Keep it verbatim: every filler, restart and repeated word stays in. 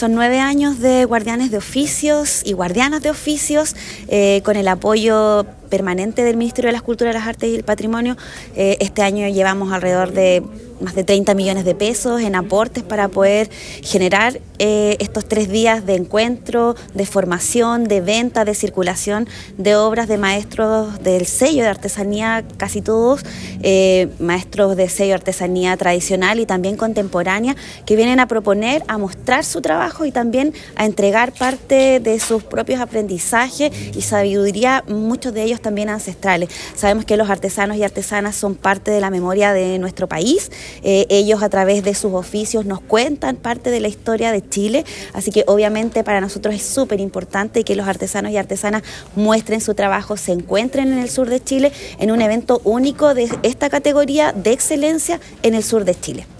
son nueve años de guardianes de oficios y guardianas de oficios, eh, con el apoyo permanente del Ministerio de las Culturas, las Artes y el Patrimonio. Eh, este año llevamos alrededor de más de treinta millones de pesos en aportes para poder generar eh, estos tres días de encuentro, de formación, de venta, de circulación de obras de maestros del sello de artesanía, casi todos, eh, maestros de sello de artesanía tradicional y también contemporánea, que vienen a proponer, a mostrar su trabajo y también a entregar parte de sus propios aprendizajes y sabiduría, muchos de ellos también ancestrales. Sabemos que los artesanos y artesanas son parte de la memoria de nuestro país. Eh, ellos a través de sus oficios nos cuentan parte de la historia de Chile, así que obviamente para nosotros es súper importante que los artesanos y artesanas muestren su trabajo, se encuentren en el sur de Chile en un evento único de esta categoría de excelencia en el sur de Chile.